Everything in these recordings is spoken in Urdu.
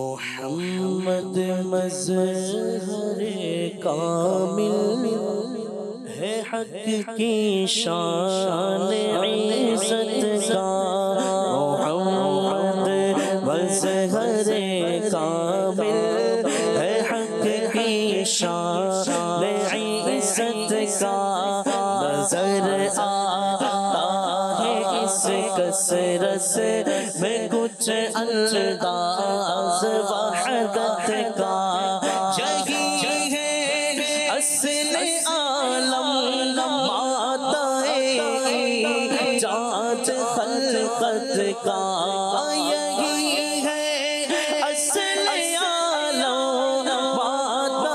محمد مظہر کامل ہے حق کی شان عزت کا، محمد مظہر کامل ہے حق کی شان عزت کا، نظر آتا ہے اس کثرت میں کچھ انداز وحدت کا، یہی ہے اصل عالم مادہ ایجاد خلقت کا، یہی ہے اصل عالم مادہ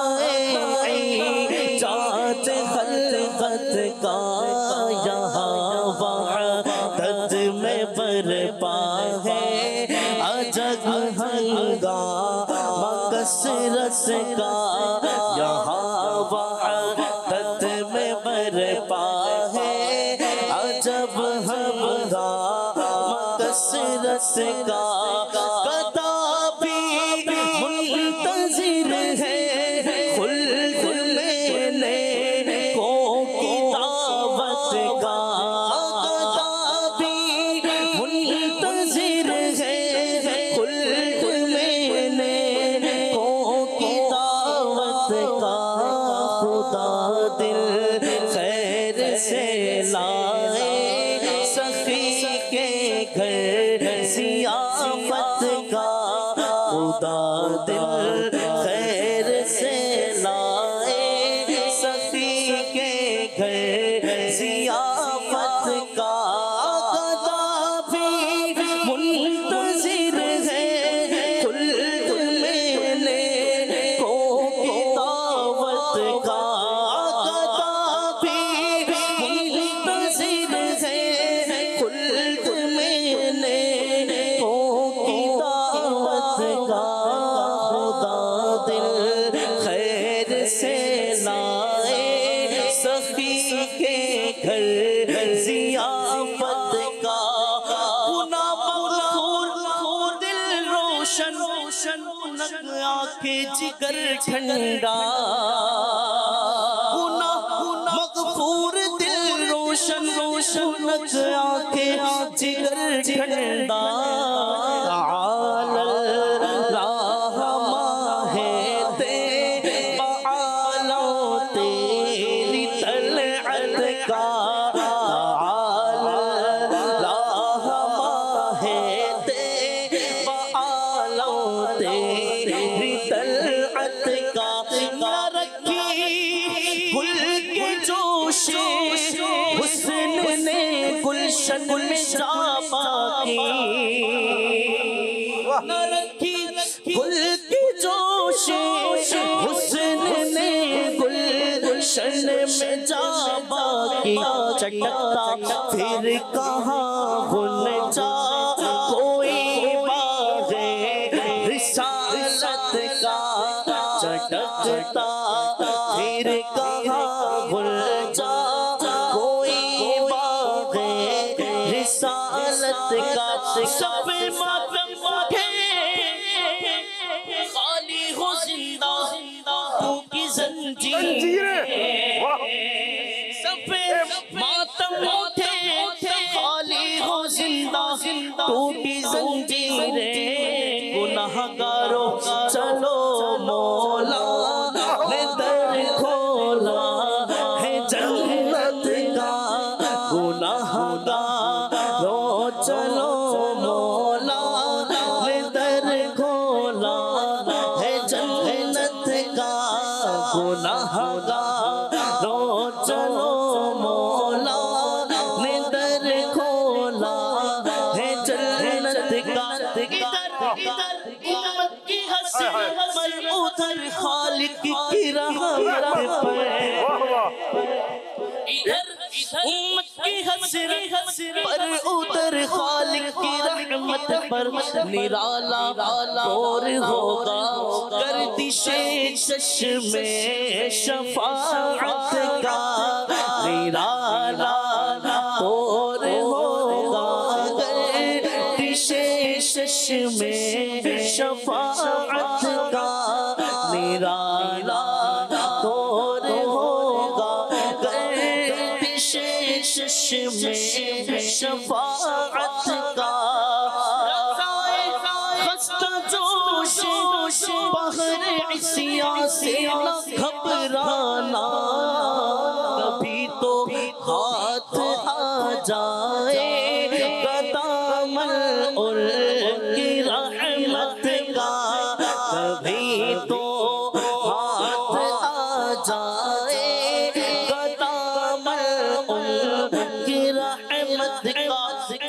ایجاد خلقت کا، یہاں وحدت میں برپا ہے عجب ہنگامہ کثرت کا، یہاں وحدت میں برپا ہے عجب ہنگامہ کثرت کا، کتابی منتظر ہے خلد لینے کو کی دعوت کا، کتابی منتظر ہے خلد لینے کو کی دعوت کا، خدا دل خیر سے لائے سخی کے گھر ضیافت کا، خدا دل خیر سے لائے سخی کے گھر ضیافت کا، کتابی منتظر ہے خلد لینے کو کی دعوت کا، کتابی منتظر ہے خلد لینے کو کی دعوت کا، خدا دل خیر سے لائے سخی کے گھر ضیافت کا، گناہ مغفور دل روشن آنکھیں جگر ٹھنڈا، گناہ مغفور دل روشن آنکھیں جگر ٹھنڈا، تعالی اللہ ماہ تعالی تیری طلعت کا، تعالی اللہ ماہ تعالی تیری طلعت کا، نہ رکھی گل کے جوش حسن نے گلشن میں جا باقی، نہ رکھی گل کے جوش حسن نے گلشن میں جا باقی، چٹکتا پھر کہاں بھول جا کوئی باغ رسالت کا، چٹکتا پھر کہاں بھول جا کوئی باغ رسالت کا، سب ماتم ہے خالی ہو زندہ تو کی زنجیریں، سب ماتم ہے خالی ہو زندہ ٹوٹی زنجیریں، گناہگاروں چلو مولا نے در کھولا ہے جنت کا، گناہگاروں چلو مولا نے در کھولا ہے جنت کا، گناہگاروں چلو مولا نے در کھولا ہے جنت کا، ادھر امت کی حسرت پر ادھر خالق کی رحمت پر، ادھر امت کی حسرت پر ادھر خالق کی رحمت پر، نرالا دور ہوگا گردش چشم شفاعت کا، نرالا دور ہوگا گردش چشم شفاعت جوش بحر عصیاں سے نہ گھبرانا کبھی تو ہاتھ آ جائے گا دامن ان کی رحمت کا کبھی تو ہاتھ آ جائے گا دامن ان کی رحمت کا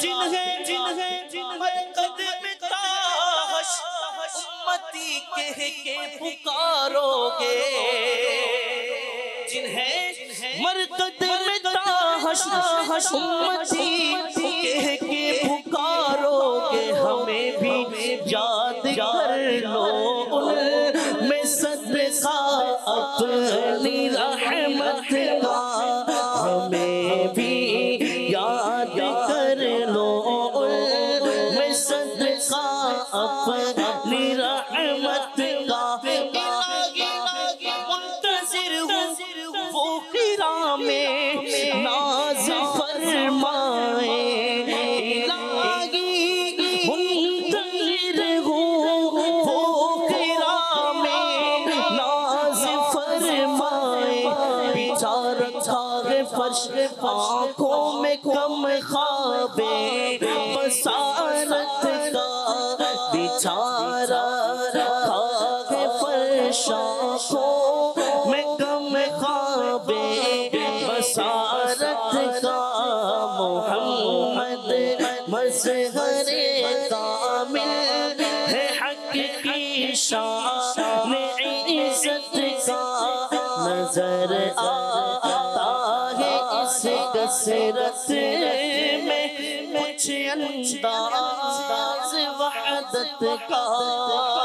جنہیں قدم تاش امتی کہہ کے پکارو گے جنہیں مرقد میں تاش امتی کہہ کے پکارو گے ہمیں بھی یاد کر لو ان میں صدقہ اپنی رحمت کا ہمیں بھی یاد کر لو ان میں صدقہ اپنی رحمت کا منتظر ہوں وہ قرا میں ناز فرمائے منتظر ہوں وہ قرا میں ناز فرمائے بچھا رکھا ہے فرش آنکھوں میں کم خوابے بصارت کا بچھا رکھا ہے فرش آنکھوں میں کم خوابے بصارت کا محمد مظہر کامل ہے حق کی شان عزت کا نظر آتا ہے اس کثرت میں کچھ انداز وحدت کا